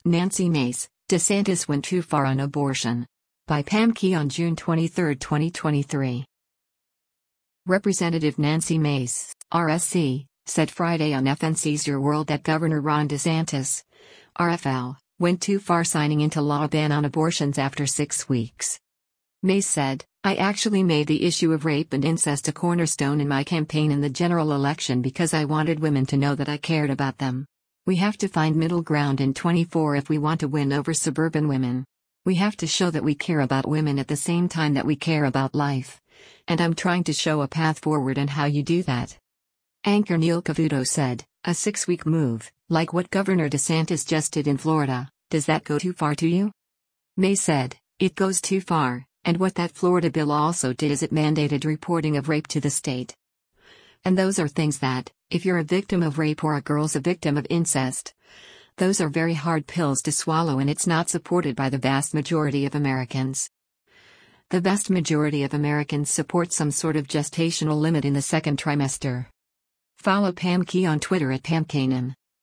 Nancy Mace, DeSantis went too far on abortion. By Pam Key on June 23, 2023. Representative Nancy Mace, RSC, said Friday on FNC's Your World that Governor Ron DeSantis, RFL, went too far signing into law a ban on abortions after 6 weeks. Mace said, "I actually made the issue of rape and incest a cornerstone in my campaign in the general election because I wanted women to know that I cared about them. We have to find middle ground in 24 if we want to win over suburban women. We have to show that we care about women at the same time that we care about life. And I'm trying to show a path forward and how you do that." Anchor Neil Cavuto said, "A 6-week move, like what Governor DeSantis just did in Florida, does that go too far to you?" Mace said, "It goes too far, and what that Florida bill also did is it mandated reporting of rape to the state. And those are things that, if you're a victim of rape or a girl's a victim of incest, those are very hard pills to swallow, and it's not supported by the vast majority of Americans. The vast majority of Americans support some sort of gestational limit in the second trimester." Follow Pam Key on Twitter at PamKanan.